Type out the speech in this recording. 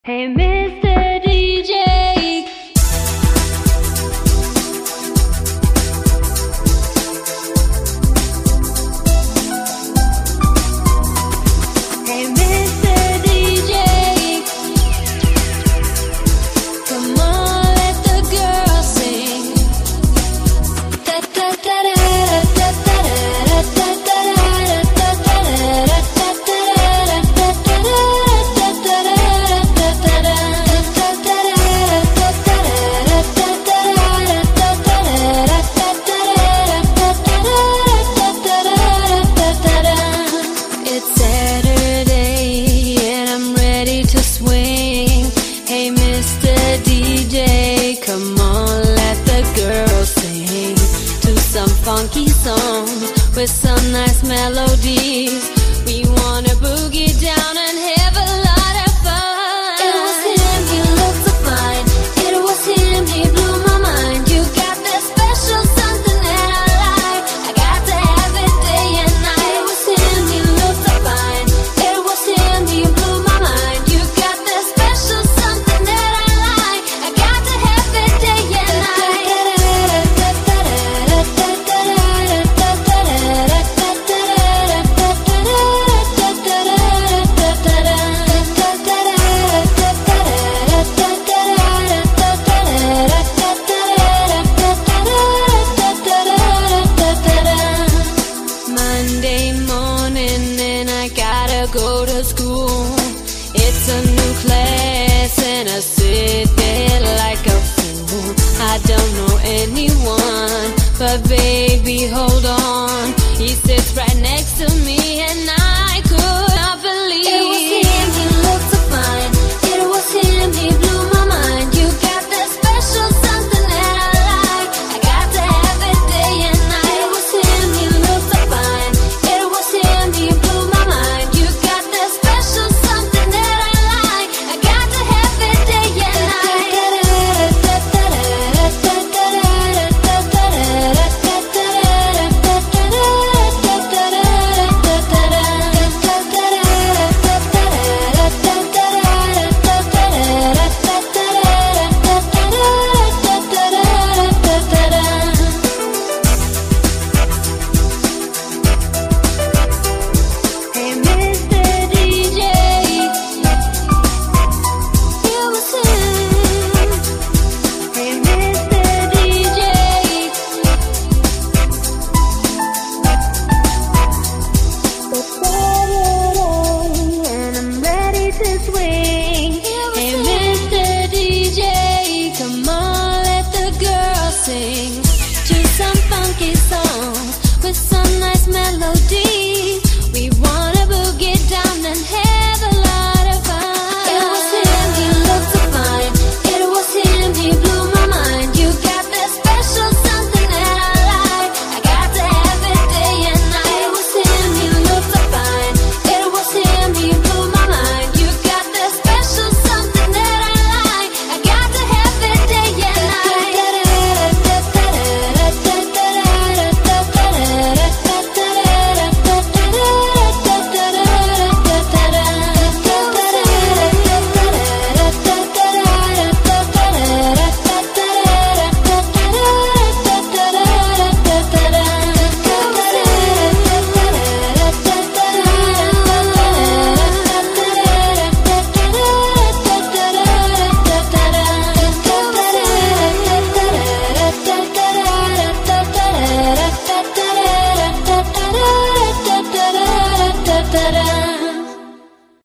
Hey, Mr. DJ. Hey, Mr. DJ. Come on, let the girls sing. Da da da da da da da da da It's Saturday and I'm ready to swing. Hey, Mr. DJ, come on, let the girls sing to some funky songs with some nice melodies. We wanna boogie down and have a lot of fun. It was him, he looked so fine. It was him, he blew my mind. You got that special something that I like. I got to have it day and night. It was him, he looked so fine. It was him, he blew my mind. You got that special something that I like. I got to have it day and night. Monday morning and I gotta go to school. It's a new class and I sit there like a fool. I don't know anyone, but baby, hold on. He sits right next to me.